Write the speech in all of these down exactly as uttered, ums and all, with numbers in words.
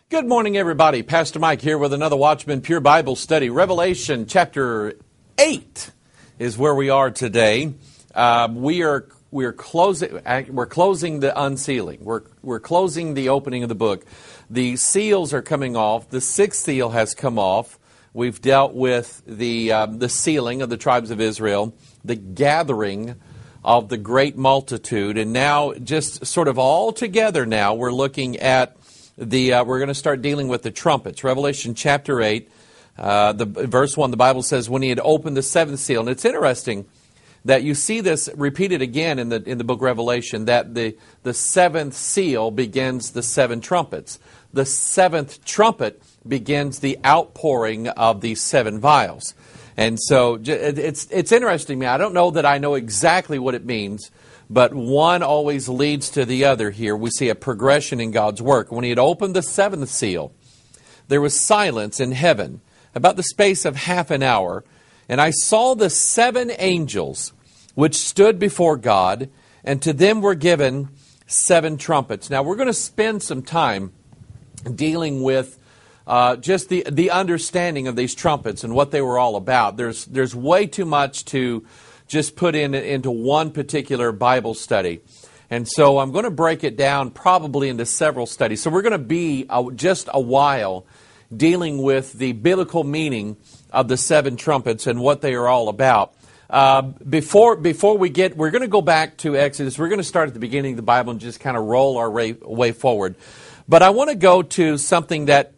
Good morning, everybody. Pastor Mike here with another Watchman Pure Bible study. Revelation chapter eight is where we are today. Uh, we are we're closing we're closing the unsealing. We're we're closing the opening of the book. The seals are coming off. The sixth seal has come off. We've dealt with the um, the sealing of the tribes of Israel, the gathering of the great multitude, and now just sort of all together. Now we're looking at. The uh, we're going to start dealing with the trumpets. Revelation chapter eight, uh, the verse one. The Bible says, "When he had opened the seventh seal," and it's interesting that you see this repeated again in the in the book of Revelation. That the the seventh seal begins the seven trumpets. The seventh trumpet begins the outpouring of these seven vials. And so it's it's interesting to me. I don't know that I know exactly what it means. But one always leads to the other here. We see a progression in God's work. When he had opened the seventh seal, there was silence in heaven, about the space of half an hour. And I saw the seven angels which stood before God, and to them were given seven trumpets. Now, we're going to spend some time dealing with uh, just the, the understanding of these trumpets and what they were all about. There's, there's way too much to just put in into one particular Bible study. And so I'm going to break it down probably into several studies. So we're going to be uh, just a while dealing with the biblical meaning of the seven trumpets and what they are all about. Uh, before before we get, we're going to go back to Exodus. We're going to start at the beginning of the Bible and just kind of roll our way, way forward. But I want to go to something that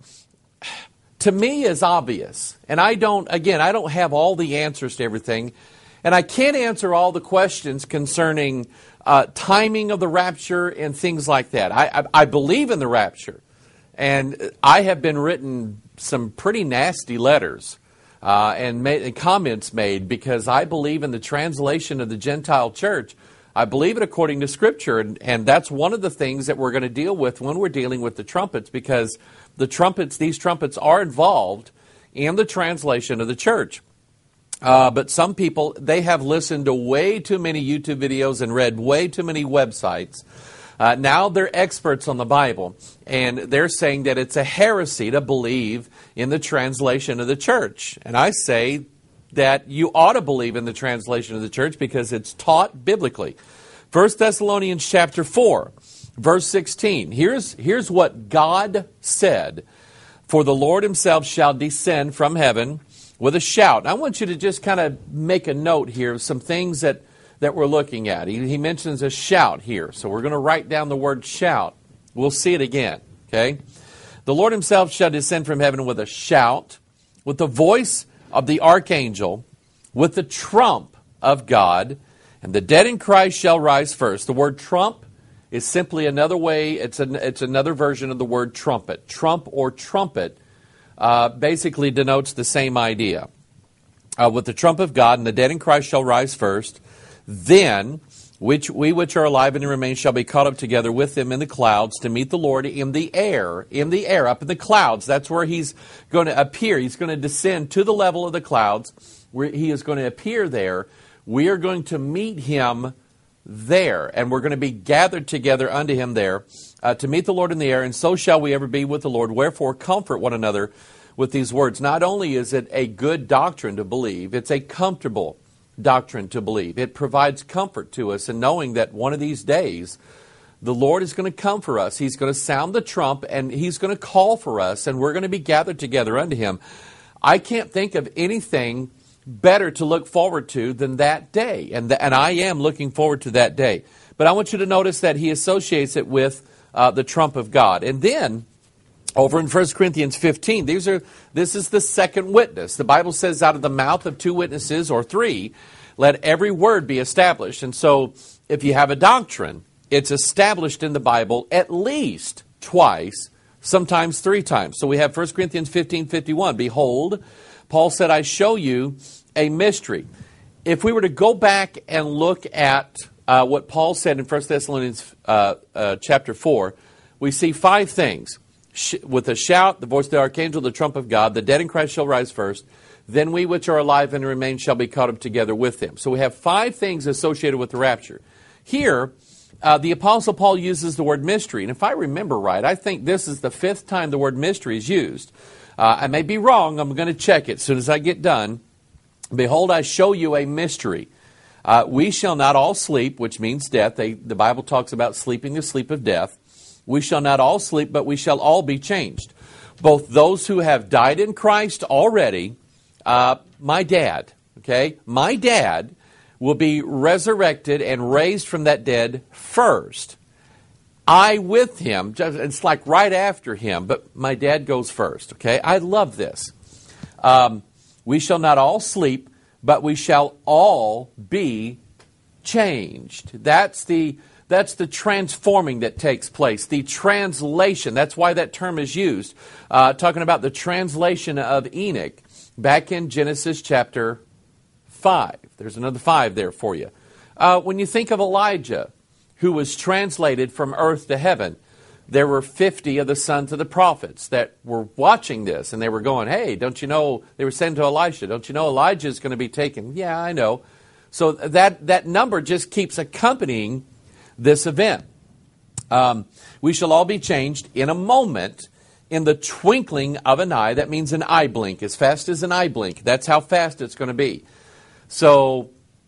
to me is obvious. And I don't, again, I don't have all the answers to everything. And I can't answer all the questions concerning uh, timing of the rapture and things like that. I, I, I believe in the rapture. And I have been written some pretty nasty letters uh, and, made, and comments made because I believe in the translation of the Gentile church. I believe it according to Scripture. And, and that's one of the things that we're going to deal with when we're dealing with the trumpets, because the trumpets, these trumpets are involved in the translation of the church. Uh, but some people, they have listened to way too many YouTube videos and read way too many websites. Uh, now they're experts on the Bible, and they're saying that it's a heresy to believe in the translation of the church. And I say that you ought to believe in the translation of the church because it's taught biblically. First Thessalonians chapter four, verse sixteen. Here's, here's what God said. "For the Lord himself shall descend from heaven with a shout." I want you to just kind of make a note here of some things that, that we're looking at. He, he mentions a shout here. So we're going to write down the word shout. We'll see it again. Okay? "The Lord himself shall descend from heaven with a shout, with the voice of the archangel, with the trump of God, and the dead in Christ shall rise first." The word trump is simply another way, it's, an, it's another version of the word trumpet. Trump or trumpet Uh, basically denotes the same idea. Uh, with the trump of God, and the dead in Christ shall rise first. Then, which we which are alive and remain shall be caught up together with them in the clouds to meet the Lord in the air. In the air, up in the clouds. That's where he's going to appear. He's going to descend to the level of the clouds, where he is going to appear there. We are going to meet him there, and we're going to be gathered together unto him there uh, to meet the Lord in the air, and so shall we ever be with the Lord. Wherefore comfort one another with these words. Not only is it a good doctrine to believe, it's a comfortable doctrine to believe. It provides comfort to us in knowing that one of these days the Lord is going to come for us. He's going to sound the trump, and he's going to call for us, and we're going to be gathered together unto him. I can't think of anything better to look forward to than that day. And, th- and I am looking forward to that day. But I want you to notice that he associates it with uh, the trump of God. And then, over in First Corinthians fifteen, these are this is the second witness. The Bible says, out of the mouth of two witnesses or three, let every word be established. And so, if you have a doctrine, it's established in the Bible at least twice, sometimes three times. So we have First Corinthians fifteen fifty-one. Behold, Paul said, I show you a mystery. If we were to go back and look at uh, what Paul said in First Thessalonians uh, uh, chapter four, we see five things. Sh- with a shout, the voice of the archangel, the trump of God, the dead in Christ shall rise first. Then we which are alive and remain shall be caught up together with them. So we have five things associated with the rapture. Here, uh, the Apostle Paul uses the word mystery. And if I remember right, I think this is the fifth time the word mystery is used. Uh, I may be wrong. I'm going to check it as soon as I get done. Behold, I show you a mystery. Uh, we shall not all sleep, which means death. They, the Bible talks about sleeping the sleep of death. We shall not all sleep, but we shall all be changed. Both those who have died in Christ already, uh, my dad, okay, my dad will be resurrected and raised from that dead first. I with him, it's like right after him, but my dad goes first, okay? I love this. Um, we shall not all sleep, but we shall all be changed. That's the that's the transforming that takes place. The translation, that's why that term is used. Uh, talking about the translation of Enoch back in Genesis chapter five. There's another five there for you. Uh, when you think of Elijah, who was translated from earth to heaven, there were fifty of the sons of the prophets that were watching this, and they were going, hey, don't you know, they were saying to Elisha, don't you know Elijah is going to be taken? Yeah, I know. So that, that number just keeps accompanying this event. Um, we shall all be changed in a moment, in the twinkling of an eye. That means an eye blink, as fast as an eye blink. That's how fast it's going to be. So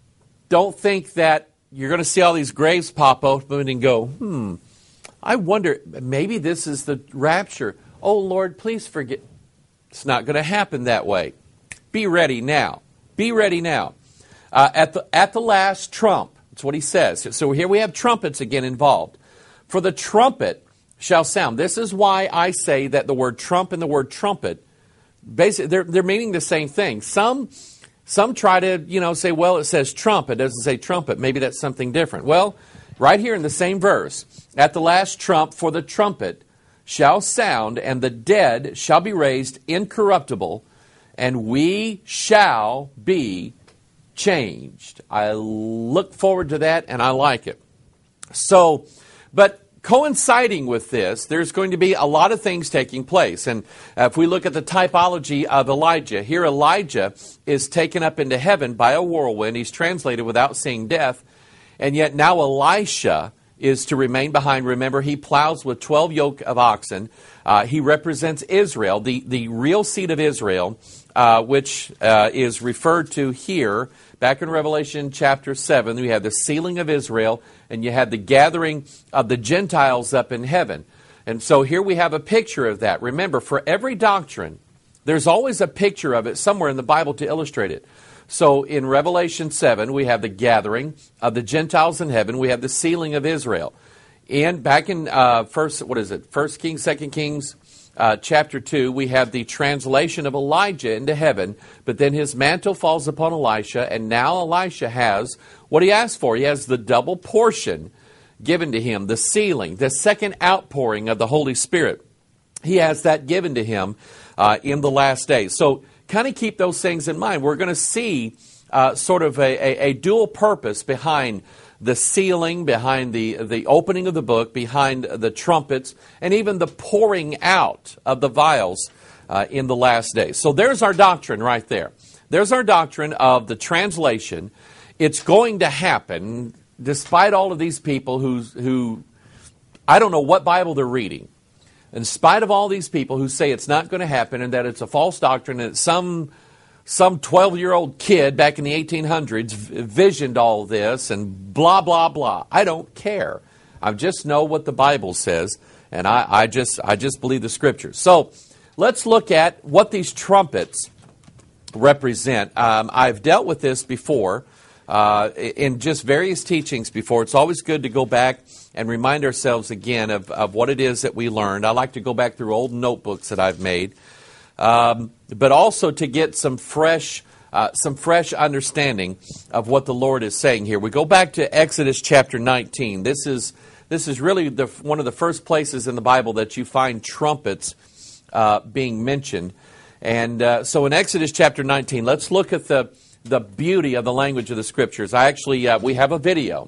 don't think that you're going to see all these graves pop open and go, hmm, I wonder, maybe this is the rapture. Oh, Lord, please forget. It's not going to happen that way. Be ready now. Be ready now. Uh, at the at the last trump, that's what he says. So here we have trumpets again involved. For the trumpet shall sound. This is why I say that the word trump and the word trumpet, basically, they're, they're meaning the same thing. Some some try to, you know, say, well, it says trump. It doesn't say trumpet. Maybe that's something different. Well, right here in the same verse, at the last trump, for the trumpet shall sound, and the dead shall be raised incorruptible, and we shall be changed. I look forward to that, and I like it. So, but coinciding with this, there's going to be a lot of things taking place. And uh, if we look at the typology of Elijah, here Elijah is taken up into heaven by a whirlwind. He's translated without seeing death. And yet now Elisha is to remain behind. Remember, he plows with twelve yoke of oxen. Uh, he represents Israel, the, the real seed of Israel, uh, which uh, is referred to here. Back in Revelation chapter seven, we have the sealing of Israel, and you had the gathering of the Gentiles up in heaven. And so here we have a picture of that. Remember, for every doctrine, there's always a picture of it somewhere in the Bible to illustrate it. So in Revelation seven, we have the gathering of the Gentiles in heaven. We have the sealing of Israel. And back in uh, first, what is it? First Kings, Second Kings, uh, chapter two, we have the translation of Elijah into heaven. But then his mantle falls upon Elisha, and now Elisha has what he asked for. He has the double portion given to him, the sealing, the second outpouring of the Holy Spirit. He has that given to him uh, in the last days. So kind of keep those things in mind. We're going to see uh, sort of a, a, a dual purpose behind the sealing, behind the, the opening of the book, behind the trumpets, and even the pouring out of the vials uh, in the last days. So there's our doctrine right there. There's our doctrine of the translation. It's going to happen despite all of these people who, who I don't know what Bible they're reading. In spite of all these people who say it's not going to happen and that it's a false doctrine and it's some some twelve-year-old kid back in the eighteen hundreds visioned all this and blah, blah, blah. I don't care. I just know what the Bible says, and I, I just I just believe the Scriptures. So let's look at what these trumpets represent. Um, I've dealt with this before uh, in just various teachings before. It's always good to go back and remind ourselves again of, of what it is that we learned. I like to go back through old notebooks that I've made, um, but also to get some fresh, uh, some fresh understanding of what the Lord is saying here. We go back to Exodus chapter nineteen. This is this is really the, one of the first places in the Bible that you find trumpets uh, being mentioned. And uh, so in Exodus chapter nineteen, let's look at the the beauty of the language of the Scriptures. I actually uh, we have a video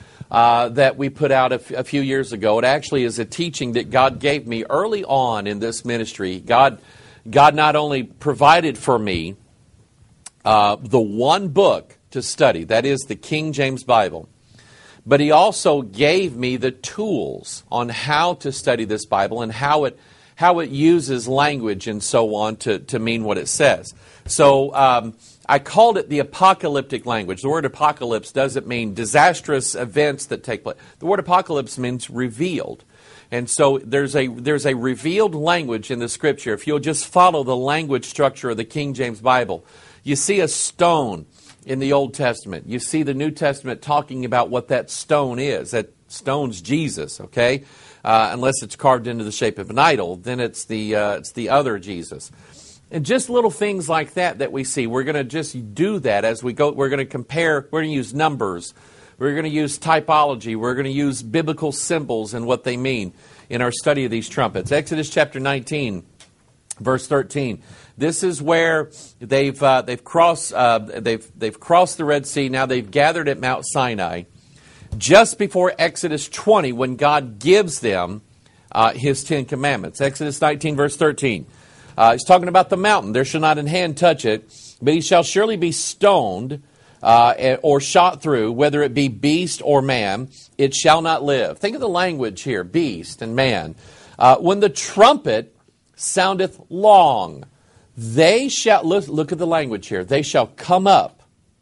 Uh, that we put out a, f- a few years ago. It actually is a teaching that God gave me early on in this ministry. God, God not only provided for me uh, the one book to study, that is the King James Bible, but He also gave me the tools on how to study this Bible and how it how it uses language and so on to, to mean what it says. So um, I called it the apocalyptic language. The word apocalypse doesn't mean disastrous events that take place. The word apocalypse means revealed. And so there's a there's a revealed language in the Scripture. If you'll just follow the language structure of the King James Bible, you see a stone in the Old Testament. You see the New Testament talking about what that stone is. That stone's Jesus, okay? Uh, unless it's carved into the shape of an idol, then it's the uh, it's the other Jesus. And just little things like that that we see. We're going to just do that as we go. We're going to compare. We're going to use numbers. We're going to use typology. We're going to use biblical symbols and what they mean in our study of these trumpets. Exodus chapter nineteen, verse thirteen. This is where they've uh, they've crossed uh, they've they've crossed the Red Sea. Now they've gathered at Mount Sinai, just before Exodus twenty, when God gives them uh, His Ten Commandments. Exodus nineteen, verse thirteen. Uh, he's talking about the mountain. There shall not an hand touch it, but he shall surely be stoned uh, or shot through, whether it be beast or man, it shall not live. Think of the language here, beast and man. Uh, when the trumpet soundeth long, they shall, look, look at the language here, they shall come up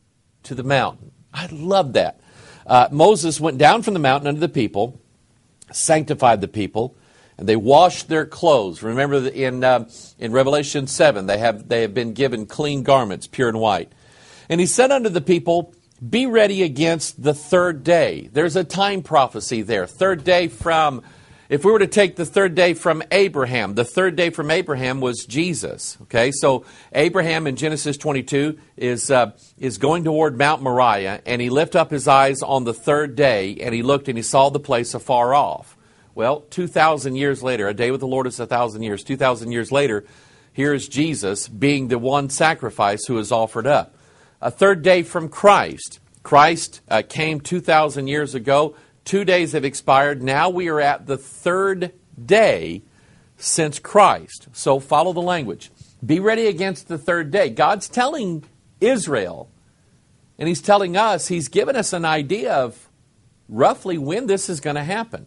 to the mountain. I love that. Uh, Moses went down from the mountain unto the people, sanctified the people, and they washed their clothes. Remember that in uh, in Revelation seven, they have they have been given clean garments, pure and white. And he said unto the people, be ready against the third day. There's a time prophecy there. Third day from, if we were to take the third day from Abraham, the third day from Abraham was Jesus. Okay, so Abraham in Genesis twenty-two is uh, is going toward Mount Moriah, and he lifted up his eyes on the third day, and he looked and he saw the place afar off. Well, two thousand years later, a day with the Lord is a thousand years. two thousand years later, here is Jesus being the one sacrifice who is offered up. A third day from Christ. Christ uh, came two thousand years ago. Two days have expired. Now we are at the third day since Christ. So follow the language. Be ready against the third day. God's telling Israel, and He's telling us, He's given us an idea of roughly when this is going to happen.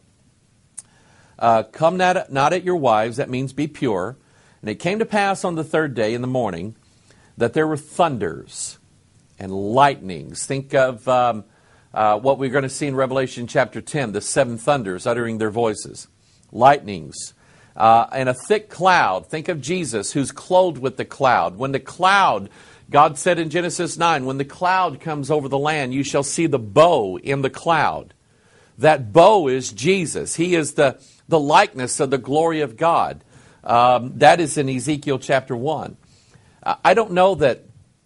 Uh, come not, not at your wives, that means be pure. And it came to pass on the third day in the morning that there were thunders and lightnings. Think of um, uh, what we're going to see in Revelation chapter ten, the seven thunders uttering their voices. Lightnings. Uh, and a thick cloud. Think of Jesus who's clothed with the cloud. When the cloud, God said in Genesis nine, when the cloud comes over the land, you shall see the bow in the cloud. That bow is Jesus. He is the, the likeness of the glory of God. Um, that is in Ezekiel chapter one. I don't know that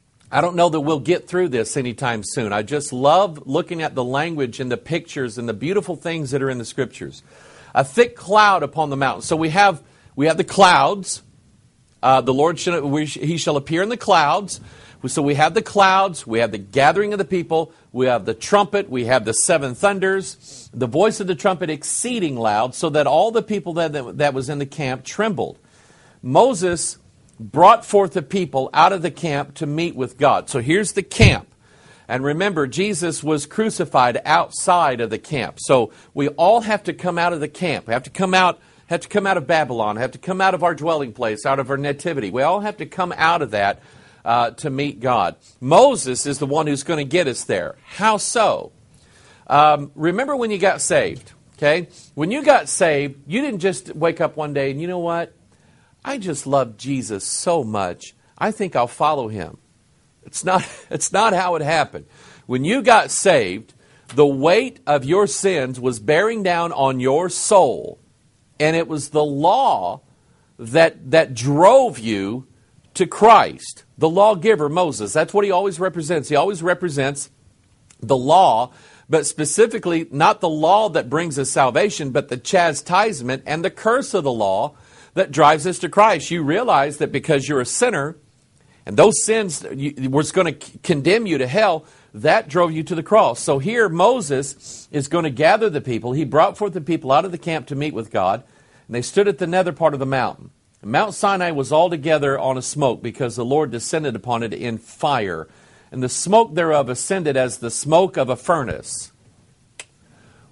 I don't know that we'll get through this anytime soon. I just love looking at the language and the pictures and the beautiful things that are in the Scriptures. A thick cloud upon the mountain. So we have we have the clouds. Uh, the Lord shall, we, He shall appear in the clouds. So we have the clouds, we have the gathering of the people, we have the trumpet, we have the seven thunders, the voice of the trumpet exceeding loud, so that all the people that, that, that was in the camp trembled. Moses brought forth the people out of the camp to meet with God. So here's the camp. And remember, Jesus was crucified outside of the camp. So we all have to come out of the camp. We have to come out, have to come out of Babylon, have to come out of our dwelling place, out of our nativity. We all have to come out of that Uh, to meet God. Moses is the one who's going to get us there. How so? Um, remember when you got saved, okay? When you got saved, you didn't just wake up one day and, you know what? I just love Jesus so much, I think I'll follow Him. It's not, it's not how it happened. When you got saved, the weight of your sins was bearing down on your soul, and it was the law that, that drove you to Christ. The lawgiver, Moses, that's what he always represents. He always represents the law, but specifically not the law that brings us salvation, but the chastisement and the curse of the law that drives us to Christ. You realize that because you're a sinner, and those sins was going to condemn you to hell, that drove you to the cross. So here Moses is going to gather the people. He brought forth the people out of the camp to meet with God, and they stood at the nether part of the mountain. Mount Sinai was altogether on a smoke because the Lord descended upon it in fire. And the smoke thereof ascended as the smoke of a furnace.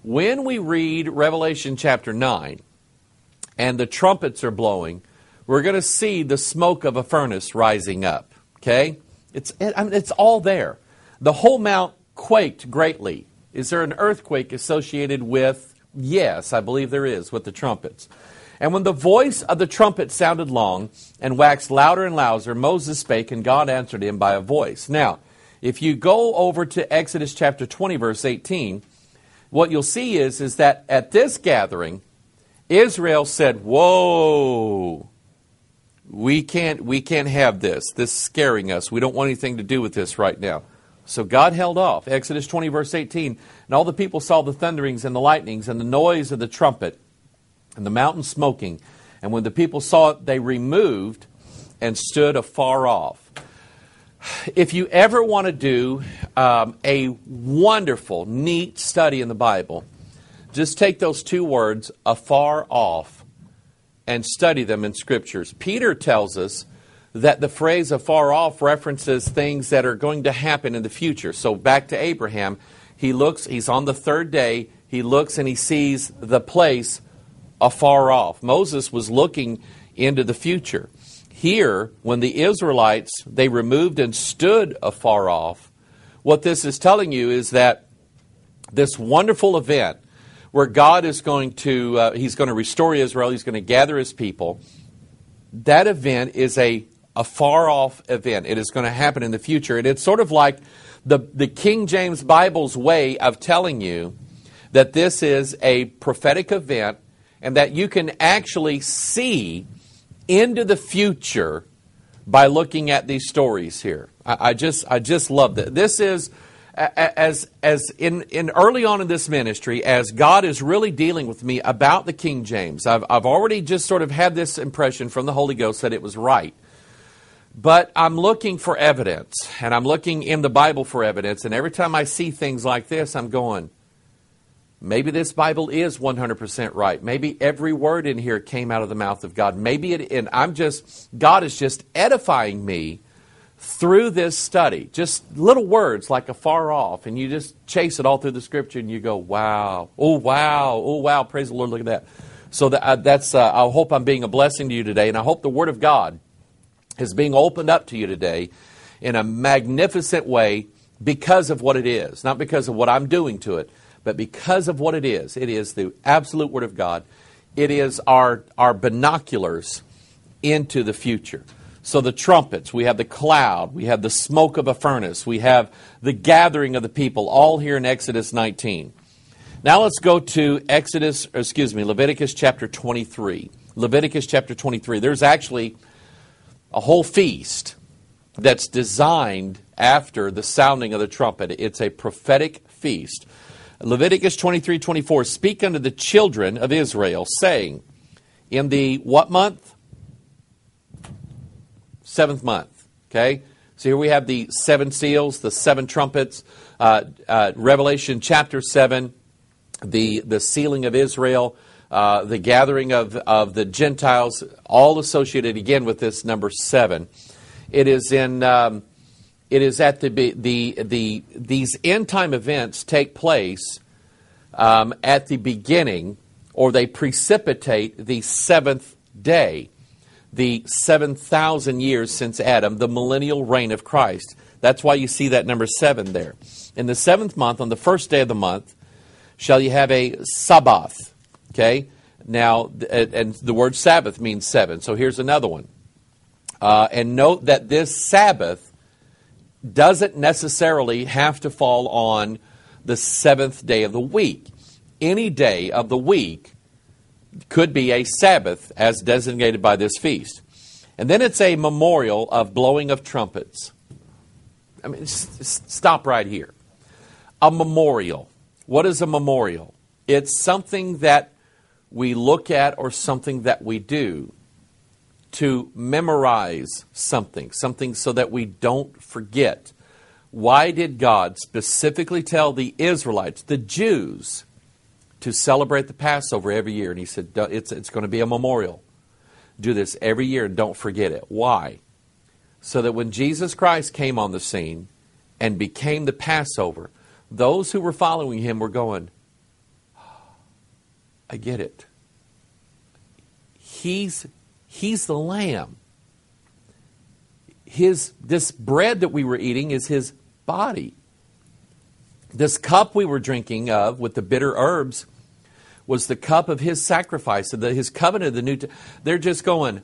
when we read Revelation chapter nine and the trumpets are blowing, we're going to see the smoke of a furnace rising up. Okay? It's, I mean, it's all there. The whole mount quaked greatly. Is there an earthquake associated with? Yes, I believe there is, with the trumpets. And when the voice of the trumpet sounded long and waxed louder and louder, Moses spake, and God answered him by a voice. Now, if you go over to Exodus chapter twenty, verse eighteen, what you'll see is, is that at this gathering, Israel said, whoa, we can't, we can't have this. This is scaring us. We don't want anything to do with this right now. So God held off. Exodus twenty, verse eighteen, and all the people saw the thunderings and the lightnings and the noise of the trumpet and the mountain smoking. And when the people saw it, they removed and stood afar off. If you ever want to do um, a wonderful, neat study in the Bible, just take those two words, afar off, and study them in Scriptures. Peter tells us that the phrase afar off references things that are going to happen in the future. So back to Abraham, he looks, he's on the third day, he looks and he sees the place afar off. Moses was looking into the future. Here, when the Israelites, they removed and stood afar off, what this is telling you is that this wonderful event where God is going to, uh, he's going to restore Israel, he's going to gather his people, that event is a, a far-off event. It is going to happen in the future. And it's sort of like the, the King James Bible's way of telling you that this is a prophetic event and that you can actually see into the future by looking at these stories here. I, I just I just love that. This is, as as in, in early on in this ministry, as God is really dealing with me about the King James, I've, I've already just sort of had this impression from the Holy Ghost that it was right. But I'm looking for evidence, and I'm looking in the Bible for evidence, and every time I see things like this, I'm going, maybe this Bible is one hundred percent right. Maybe every word in here came out of the mouth of God. Maybe it, and I'm just, God is just edifying me through this study. Just little words like afar off, and you just chase it all through the Scripture, and you go, wow, oh wow, oh wow, praise the Lord, look at that. So that, uh, that's, uh, I hope I'm being a blessing to you today, and I hope the Word of God is being opened up to you today in a magnificent way because of what it is, not because of what I'm doing to it, but because of what it is. It is the absolute Word of God. It is our, our binoculars into the future. So the trumpets, we have the cloud, we have the smoke of a furnace, we have the gathering of the people, all here in Exodus nineteen. Now let's go to Exodus, excuse me, Leviticus chapter twenty-three. Leviticus chapter twenty-three. There's actually a whole feast that's designed after the sounding of the trumpet. It's a prophetic feast. Leviticus twenty-three twenty-four, speak unto the children of Israel, saying, in the what month? Seventh month. Okay? So here we have the seven seals, the seven trumpets, uh, uh, Revelation chapter seven, the, the sealing of Israel, uh, the gathering of, of the Gentiles, all associated again with this number seven. It is in... Um, It is at the, the, the, these end time events take place um, at the beginning, or they precipitate the seventh day, the seven thousand years since Adam, the millennial reign of Christ. That's why you see that number seven there. In the seventh month, on the first day of the month, shall you have a Sabbath. Okay? Now, and the word Sabbath means seven. So here's another one. Uh, and note that this Sabbath doesn't necessarily have to fall on the seventh day of the week. Any day of the week could be a Sabbath as designated by this feast. And then it's a memorial of blowing of trumpets. I mean, stop right here. A memorial. What is a memorial? It's something that we look at or something that we do to memorize something, something so that we don't forget. Why did God specifically tell the Israelites, the Jews, to celebrate the Passover every year? And he said, it's, it's going to be a memorial. Do this every year and don't forget it. Why? So that when Jesus Christ came on the scene and became the Passover, those who were following him were going, I get it. He's, he's the lamb. His, this bread that we were eating is his body. This cup we were drinking of with the bitter herbs was the cup of his sacrifice, the, his covenant of the new. T- they're just going,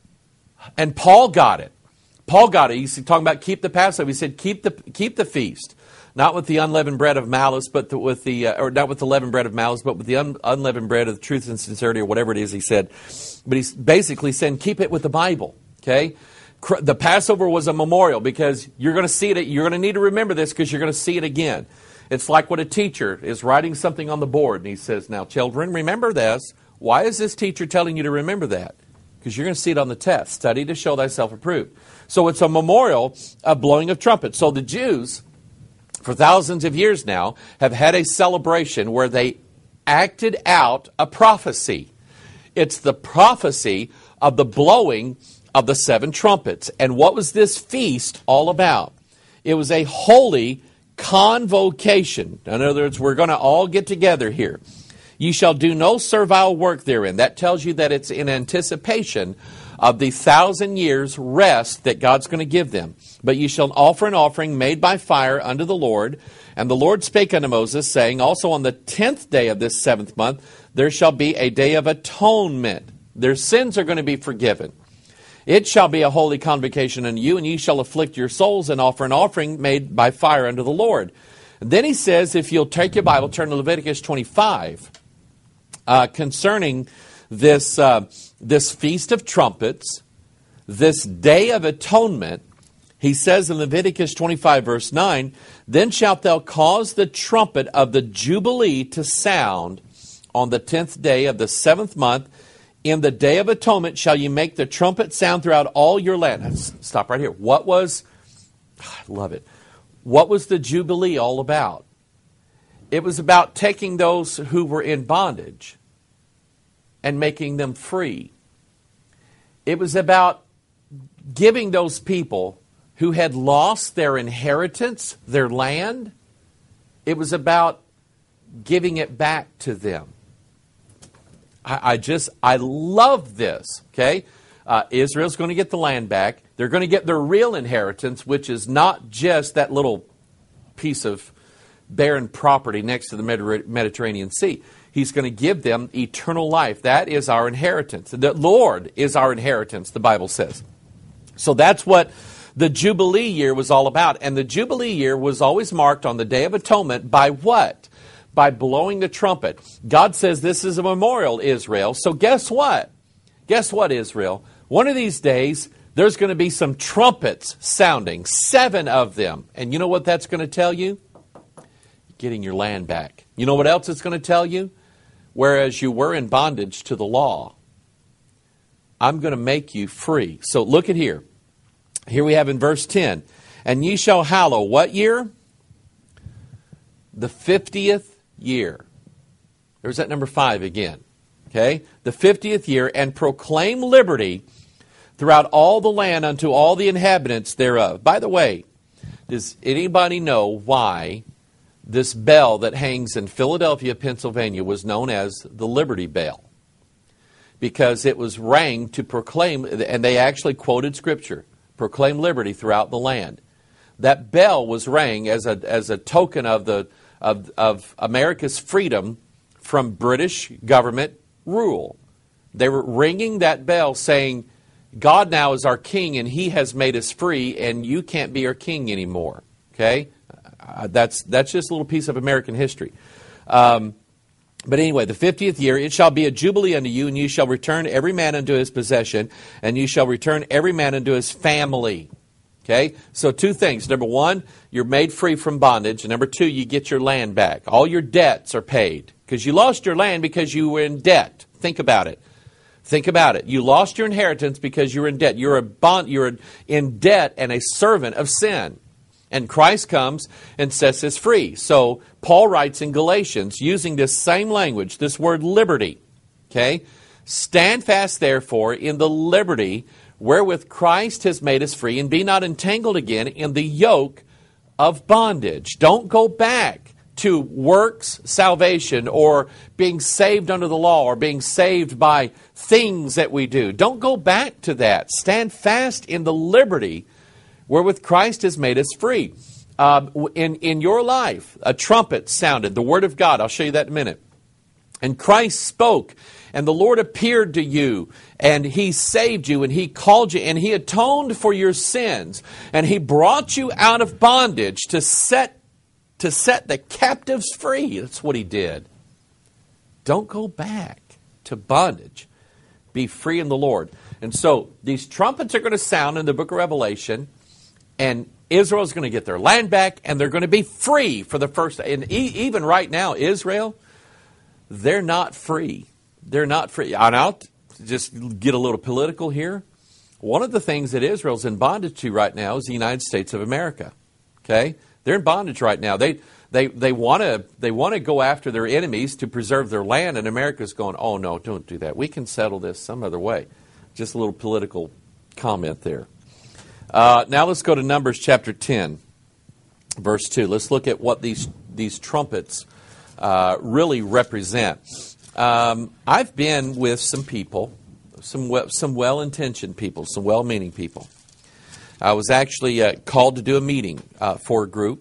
and Paul got it. Paul got it. He's talking about keep the Passover. He said keep the keep the feast, not with the unleavened bread of malice, but the, with the uh, or not with the leavened bread of malice, but with the un, unleavened bread of truth and sincerity, or whatever it is he said. But he's basically saying keep it with the Bible. Okay. The Passover was a memorial because you're going to see it. You're going to need to remember this because you're going to see it again. It's like when a teacher is writing something on the board and he says, now children, remember this. Why is this teacher telling you to remember that? Because you're going to see it on the test. Study to show thyself approved. So it's a memorial of blowing of trumpets. So the Jews, for thousands of years now, have had a celebration where they acted out a prophecy. It's the prophecy of the blowing of the seven trumpets. And what was this feast all about? It was a holy convocation. In other words, we're going to all get together here. Ye shall do no servile work therein. That tells you that it's in anticipation of the thousand years rest that God's going to give them. But ye shall offer an offering made by fire unto the Lord. And the Lord spake unto Moses, saying, also on the tenth day of this seventh month, there shall be a day of atonement. Their sins are going to be forgiven. It shall be a holy convocation unto you, and ye shall afflict your souls and offer an offering made by fire unto the Lord. And then he says, if you'll take your Bible, turn to Leviticus twenty-five, uh, concerning this, uh, this Feast of Trumpets, this Day of Atonement. He says in Leviticus twenty-five, verse nine, then shalt thou cause the trumpet of the Jubilee to sound on the tenth day of the seventh month. In the Day of Atonement shall you make the trumpet sound throughout all your land. Let's stop right here. What was, I love it. What was the Jubilee all about? It was about taking those who were in bondage and making them free. It was about giving those people who had lost their inheritance, their land. It was about giving it back to them. I just, I love this, okay? Uh, Israel's going to get the land back. They're going to get their real inheritance, which is not just that little piece of barren property next to the Mediterranean Sea. He's going to give them eternal life. That is our inheritance. The Lord is our inheritance, the Bible says. So that's what the Jubilee year was all about. And the Jubilee year was always marked on the Day of Atonement by what? By blowing the trumpet. God says this is a memorial, Israel. So guess what? Guess what, Israel? One of these days, there's going to be some trumpets sounding, seven of them. And you know what that's going to tell you? Getting your land back. You know what else it's going to tell you? Whereas you were in bondage to the law, I'm going to make you free. So look at here. Here we have in verse ten. And ye shall hallow what year? The fiftieth year. There's that number five again. Okay? The fiftieth year, and proclaim liberty throughout all the land unto all the inhabitants thereof. By the way, does anybody know why this bell that hangs in Philadelphia, Pennsylvania was known as the Liberty Bell? Because it was rang to proclaim, and they actually quoted Scripture, proclaim liberty throughout the land. That bell was rang as a as a token of the Of, of America's freedom from British government rule. They were ringing that bell saying, God now is our king and he has made us free and you can't be our king anymore. Okay? Uh, that's, that's just a little piece of American history. Um, but anyway, the fiftieth year, it shall be a jubilee unto you, and you shall return every man unto his possession, and you shall return every man unto his family. Okay, so two things. Number one, you're made free from bondage. And number two, you get your land back. All your debts are paid. Because you lost your land because you were in debt. Think about it. Think about it. You lost your inheritance because you were in debt. You're a bond, you're in debt and a servant of sin. And Christ comes and sets us free. So Paul writes in Galatians, using this same language, this word liberty. Okay? Stand fast, therefore, in the liberty wherewith Christ has made us free, and be not entangled again in the yoke of bondage. Don't go back to works salvation or being saved under the law or being saved by things that we do. Don't go back to that. Stand fast in the liberty wherewith Christ has made us free. Um, in, in your life, a trumpet sounded, the Word of God. I'll show you that in a minute. And Christ spoke, and the Lord appeared to you, and He saved you, and He called you, and He atoned for your sins, and He brought you out of bondage to set to set the captives free. That's what He did. Don't go back to bondage. Be free in the Lord. And so these trumpets are going to sound in the book of Revelation, and Israel's going to get their land back, and they're going to be free for the first. And e- even right now, Israel, they're not free. They're not free. And I'll just get a little political here. One of the things that Israel's in bondage to right now is the United States of America. Okay? They're in bondage right now. They they they want to they want to go after their enemies to preserve their land, and America's going, oh no, don't do that. We can settle this some other way. Just a little political comment there. Uh, now let's go to Numbers chapter ten, verse two. Let's look at what these these trumpets uh, really represent. Um, I've been with some people, some we- some well-intentioned people, some well-meaning people. I was actually uh, called to do a meeting uh, for a group,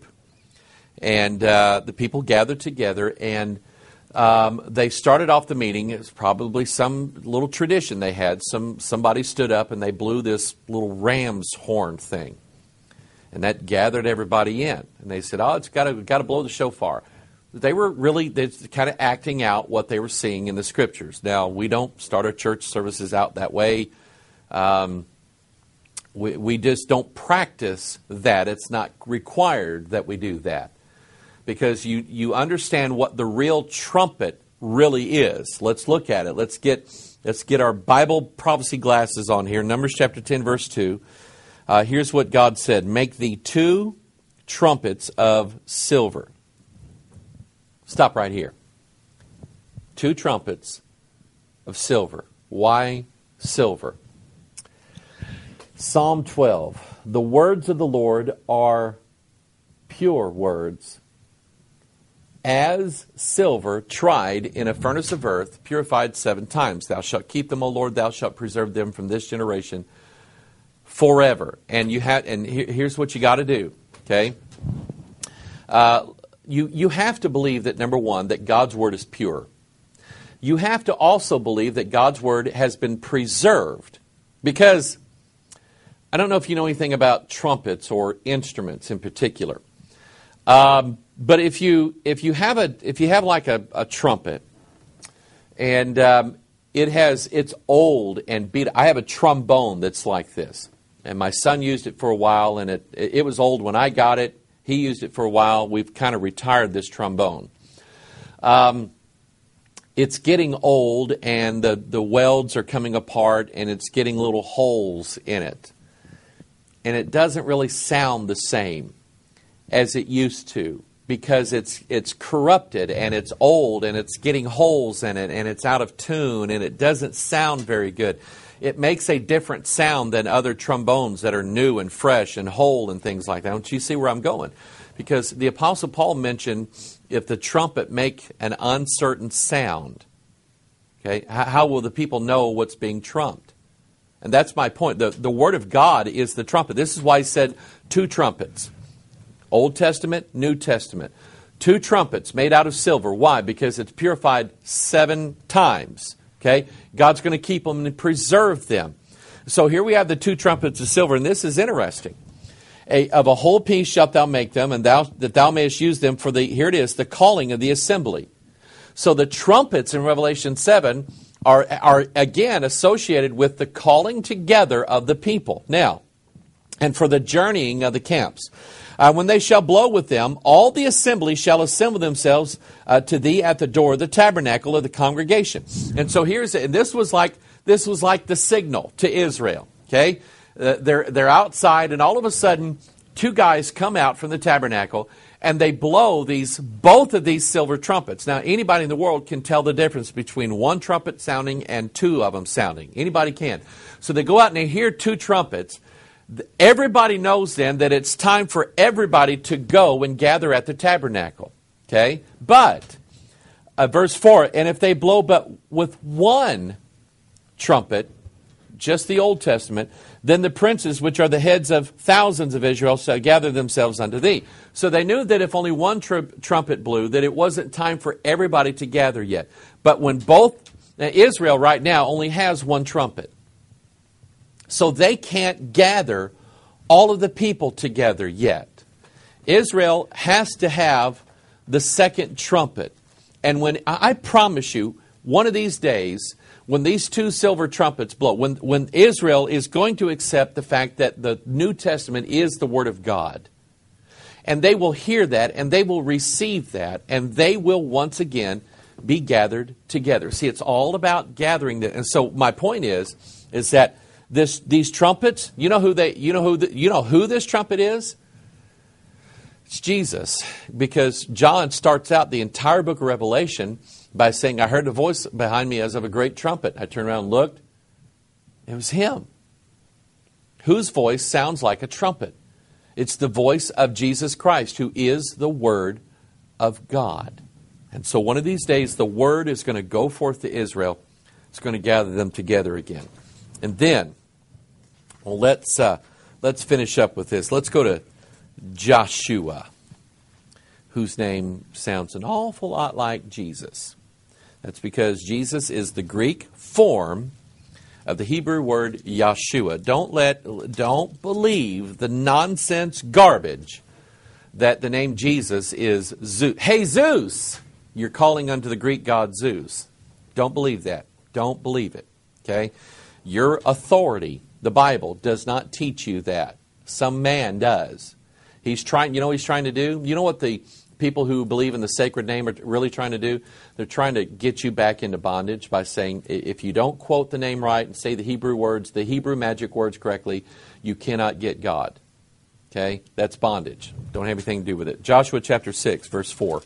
and uh, the people gathered together, and um, they started off the meeting. It was probably some little tradition they had. Some somebody stood up and they blew this little ram's horn thing, and that gathered everybody in. And they said, "Oh, it's got to got to blow the shofar." They were really they kind of acting out what they were seeing in the Scriptures. Now, we don't start our church services out that way. Um, We, we just don't practice that. It's not required that we do that. Because you, you understand what the real trumpet really is. Let's look at it. Let's get let's get our Bible prophecy glasses on here. Numbers chapter ten, verse two. Uh, here's what God said. Make thee two trumpets of silver. Stop right here. Two trumpets of silver. Why silver? Psalm twelve, the words of the Lord are pure words, as silver tried in a furnace of earth, purified seven times. Thou shalt keep them, O Lord, thou shalt preserve them from this generation forever. And you have, and here, here's what you got to do, okay? Uh, you, you have to believe that, number one, that God's Word is pure. You have to also believe that God's Word has been preserved, because I don't know if you know anything about trumpets or instruments in particular, um, but if you if you have a if you have like a, a trumpet, and um, it has it's old and beat. I have a trombone that's like this, and my son used it for a while, and it it was old when I got it. He used it for a while. We've kind of retired this trombone. Um, it's getting old, and the the welds are coming apart, and it's getting little holes in it. And it doesn't really sound the same as it used to, because it's it's corrupted and it's old and it's getting holes in it and it's out of tune and it doesn't sound very good. It makes a different sound than other trombones that are new and fresh and whole and things like that. Don't you see where I'm going? Because the Apostle Paul mentioned if the trumpet make an uncertain sound, okay, how will the people know what's being trumped? And that's my point. The, the Word of God is the trumpet. This is why he said two trumpets. Old Testament, New Testament. Two trumpets made out of silver. Why? Because it's purified seven times. Okay? God's going to keep them and preserve them. So here we have the two trumpets of silver, and this is interesting. A, of a whole piece shalt thou make them, and thou that thou mayest use them for the, here it is, the calling of the assembly. So the trumpets in Revelation seven are, are again associated with the calling together of the people. Now, and for the journeying of the camps. Uh, when they shall blow with them, all the assembly shall assemble themselves uh, to thee at the door of the tabernacle of the congregation. And so here's, and this was like, this was like the signal to Israel. Okay, uh, they're they're outside, and all of a sudden, two guys come out from the tabernacle, and they blow these both of these silver trumpets. Now, anybody in the world can tell the difference between one trumpet sounding and two of them sounding. Anybody can. So they go out and they hear two trumpets. Everybody knows then that it's time for everybody to go and gather at the tabernacle. Okay? But, uh, verse four, and if they blow but with one trumpet, just the Old Testament, then the princes, which are the heads of thousands of Israel, shall gather themselves unto thee. So they knew that if only one tr- trumpet blew, that it wasn't time for everybody to gather yet. But when both, now Israel right now only has one trumpet. So they can't gather all of the people together yet. Israel has to have the second trumpet. And when, I promise you, one of these days, when these two silver trumpets blow, when, when Israel is going to accept the fact that the New Testament is the Word of God, and they will hear that, and they will receive that, and they will once again be gathered together. See, it's all about gathering. The, and so my point is, is that this these trumpets, you know who they, you know who, the, you know who this trumpet is? It's Jesus, because John starts out the entire book of Revelation by saying, I heard a voice behind me as of a great trumpet. I turned around and looked. It was him. Whose voice sounds like a trumpet? It's the voice of Jesus Christ, who is the Word of God. And so one of these days, the Word is going to go forth to Israel. It's going to gather them together again. And then, well, let's, uh, let's finish up with this. Let's go to Joshua, whose name sounds an awful lot like Jesus. That's because Jesus is the Greek form of the Hebrew word Yeshua. Don't let, don't believe the nonsense garbage that the name Jesus is Zeus. Hey, Zeus! You're calling unto the Greek god Zeus. Don't believe that. Don't believe it. Okay? Your authority, the Bible, does not teach you that. Some man does. He's trying, you know what he's trying to do? You know what the people who believe in the sacred name are really trying to do? They're trying to get you back into bondage by saying, if you don't quote the name right and say the Hebrew words, the Hebrew magic words correctly, you cannot get God. Okay? That's bondage. Don't have anything to do with it. Joshua chapter six, verse four.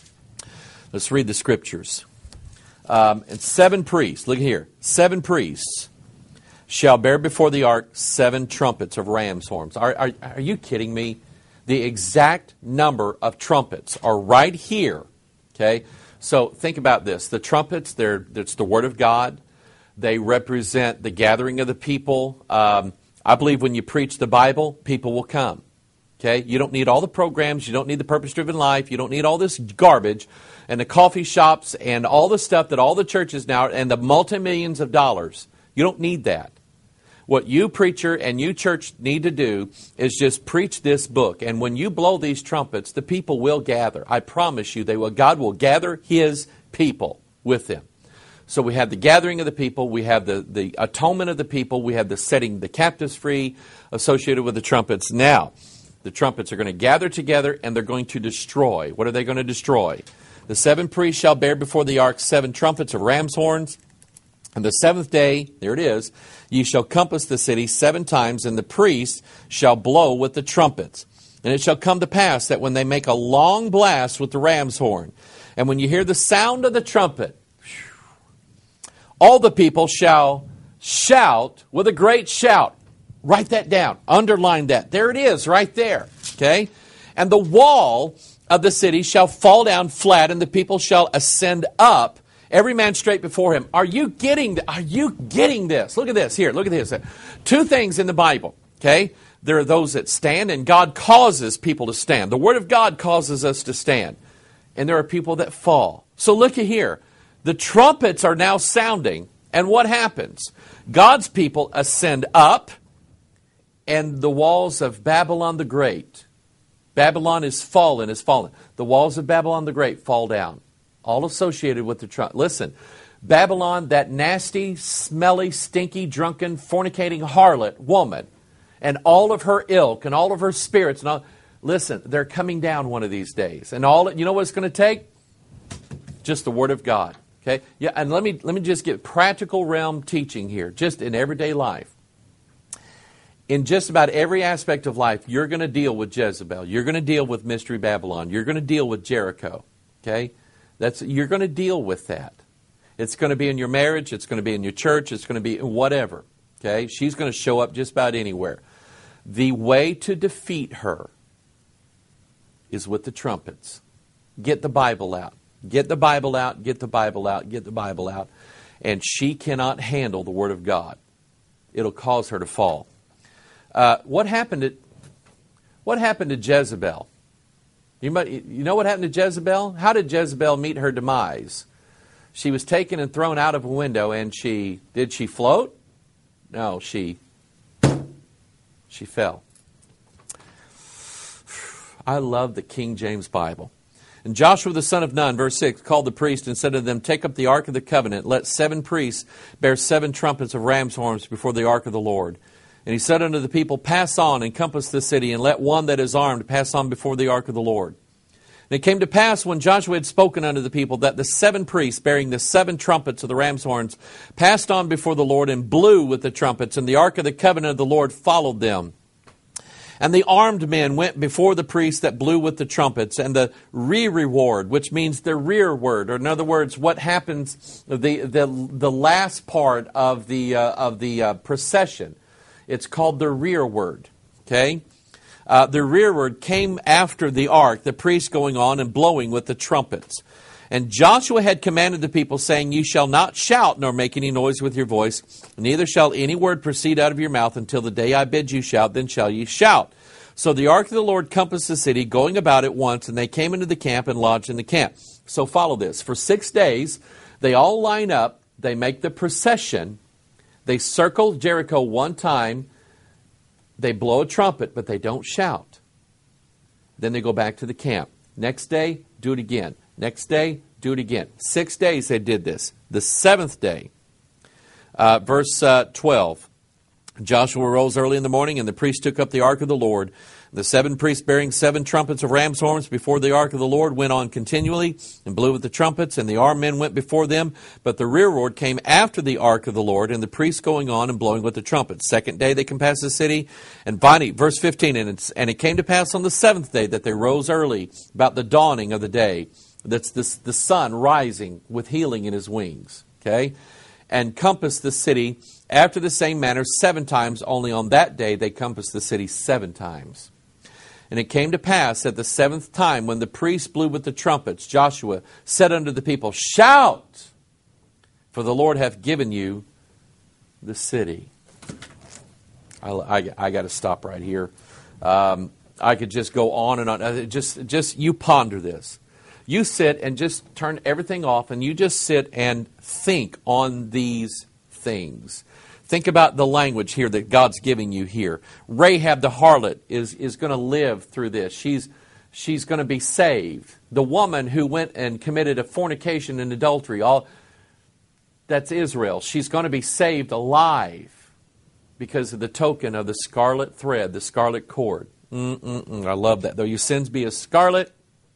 Let's read the scriptures. Um, and seven priests, look here, seven priests shall bear before the ark seven trumpets of ram's horns. Are, are, are you kidding me? The exact number of trumpets are right here. Okay? So think about this. The trumpets, they're, it's the Word of God. They represent the gathering of the people. Um, I believe when you preach the Bible, people will come. Okay? You don't need all the programs. You don't need the purpose-driven life. You don't need all this garbage and the coffee shops and all the stuff that all the churches now and the multi-millions of dollars. You don't need that. What you, preacher, and you, church, need to do is just preach this book. And when you blow these trumpets, the people will gather. I promise you, they will. God will gather His people with them. So we have the gathering of the people. We have the, the atonement of the people. We have the setting the captives free associated with the trumpets. Now, the trumpets are going to gather together and they're going to destroy. What are they going to destroy? The seven priests shall bear before the ark seven trumpets of ram's horns. And the seventh day, there it is, ye shall compass the city seven times, and the priests shall blow with the trumpets. And it shall come to pass that when they make a long blast with the ram's horn, and when you hear the sound of the trumpet, all the people shall shout with a great shout. Write that down. Underline that. There it is, right there. Okay? And the wall of the city shall fall down flat, and the people shall ascend up, every man straight before him. Are you getting th- Are you getting this? Look at this. Here, look at this. Two things in the Bible, okay? There are those that stand, and God causes people to stand. The Word of God causes us to stand. And there are people that fall. So look at here. The trumpets are now sounding, and what happens? God's people ascend up, and the walls of Babylon the Great. Babylon is fallen, is fallen. The walls of Babylon the Great fall down. All associated with the trumpet. Listen, Babylon, that nasty, smelly, stinky, drunken, fornicating harlot woman, and all of her ilk and all of her spirits, and all, listen, they're coming down one of these days. And all, you know what it's going to take? Just the Word of God. Okay? Yeah, and let me let me just get practical realm teaching here, just in everyday life. In just about every aspect of life, you're going to deal with Jezebel. You're going to deal with Mystery Babylon. You're going to deal with Jericho. Okay? That's, you're going to deal with that. It's going to be in your marriage. It's going to be in your church. It's going to be whatever. Okay? She's going to show up just about anywhere. The way to defeat her is with the trumpets. get the Bible out. Get the Bible out, get the Bible out, get the Bible out. And she cannot handle the Word of God. It'll cause her to fall. Uh, what happened to, what happened to Jezebel? You, might, you know what happened to Jezebel? How did Jezebel meet her demise? She was taken and thrown out of a window, and she, did she float? No, she, she fell. I love the King James Bible. And Joshua the son of Nun, verse six, called the priest and said to them, take up the ark of the covenant. Let seven priests bear seven trumpets of ram's horns before the ark of the Lord. And he said unto the people, pass on, encompass the city, and let one that is armed pass on before the ark of the Lord. And it came to pass, when Joshua had spoken unto the people, that the seven priests, bearing the seven trumpets of the ram's horns, passed on before the Lord and blew with the trumpets, and the ark of the covenant of the Lord followed them. And the armed men went before the priests that blew with the trumpets, and the re-reward, which means the rearward, or in other words, what happens, the the, the last part of the uh, of the uh, procession. It's called the rearward. Okay, uh, the rearward came after the ark, the priests going on and blowing with the trumpets. And Joshua had commanded the people, saying, you shall not shout nor make any noise with your voice, neither shall any word proceed out of your mouth until the day I bid you shout, then shall ye shout. So the ark of the Lord compassed the city, going about it once, and they came into the camp and lodged in the camp. So follow this. For six days, they all line up, they make the procession, they circle Jericho one time, they blow a trumpet, but they don't shout. Then they go back to the camp. Next day, do it again. Next day, do it again. Six days they did this. The seventh day, uh, verse uh, twelve, Joshua rose early in the morning, and the priests took up the ark of the Lord. The seven priests bearing seven trumpets of ram's horns before the ark of the Lord went on continually and blew with the trumpets, and the armed men went before them. But the rearward came after the ark of the Lord, and the priests going on and blowing with the trumpets. Second day they compassed the city. And finally, verse fifteen, and, it's, and it came to pass on the seventh day that they rose early about the dawning of the day. That's this, the sun rising with healing in his wings. Okay? And compassed the city after the same manner seven times. Only on that day they compassed the city seven times. And it came to pass at the seventh time, when the priests blew with the trumpets, Joshua said unto the people, shout, for the Lord hath given you the city. I, I, I got to stop right here. Um, I could just go on and on. Just, just you ponder this. You sit and just turn everything off, and you just sit and think on these things. Think about the language here that God's giving you here. Rahab the harlot is, is going to live through this. She's, she's going to be saved. The woman who went and committed a fornication and adultery, all that's Israel. She's going to be saved alive because of the token of the scarlet thread, the scarlet cord. Mm-mm-mm. I love that. Though your sins be as scarlet,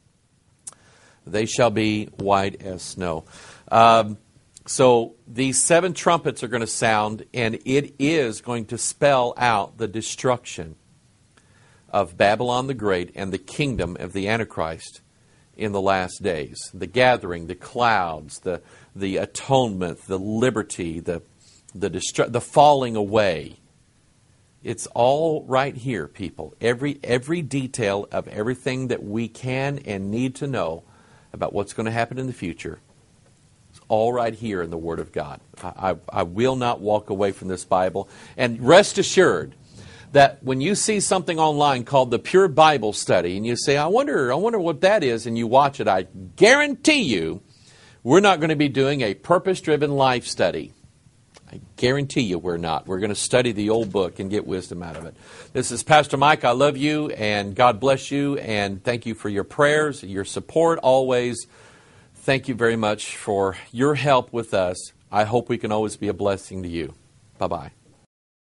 they shall be white as snow. Um, so these seven trumpets are going to sound, and it is going to spell out the destruction of Babylon the Great and the kingdom of the Antichrist in the last days. The gathering, the clouds, the the atonement, the liberty, the the destru- the falling away. It's all right here, people. Every every detail of everything that we can and need to know about what's going to happen in the future, it's all right here in the Word of God. I, I, I will not walk away from this Bible. And rest assured that when you see something online called the Pure Bible Study, and you say, I wonder, I wonder what that is, and you watch it, I guarantee you we're not going to be doing a purpose-driven life study. I guarantee you we're not. We're going to study the old book and get wisdom out of it. This is Pastor Mike. I love you, and God bless you, and thank you for your prayers, your support always. Thank you very much for your help with us. I hope we can always be a blessing to you. Bye-bye.